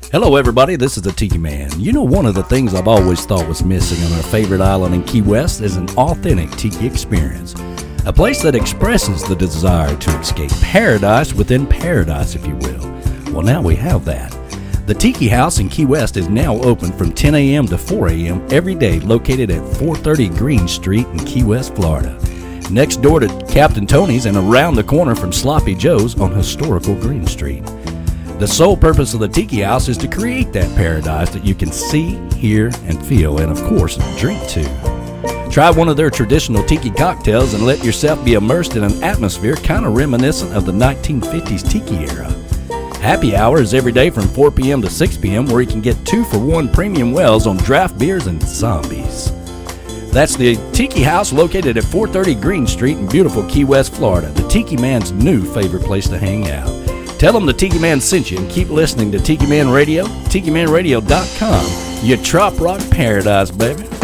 Hello, everybody. This is the Tiki Man. You know, one of the things I've always thought was missing on our favorite island in Key West is an authentic tiki experience. A place that expresses the desire to escape paradise within paradise, if you will. Well, now we have that. The Tiki House in Key West is now open from 10 a.m. to 4 a.m. every day, located at 430 Green Street in Key West, Florida. Next door to Captain Tony's and around the corner from Sloppy Joe's on historical Green Street. The sole purpose of the Tiki House is to create that paradise that you can see, hear, and feel, and of course, drink to. Try one of their traditional tiki cocktails and let yourself be immersed in an atmosphere kind of reminiscent of the 1950s tiki era. Happy hour is every day from 4 p.m. to 6 p.m. where you can get 2-for-1 premium wells on draft beers and zombies. That's the Tiki House located at 430 Green Street in beautiful Key West, Florida, the Tiki Man's new favorite place to hang out. Tell them the Tiki Man sent you and keep listening to Tiki Man Radio, TikiManRadio.com. Your trop rock paradise, baby.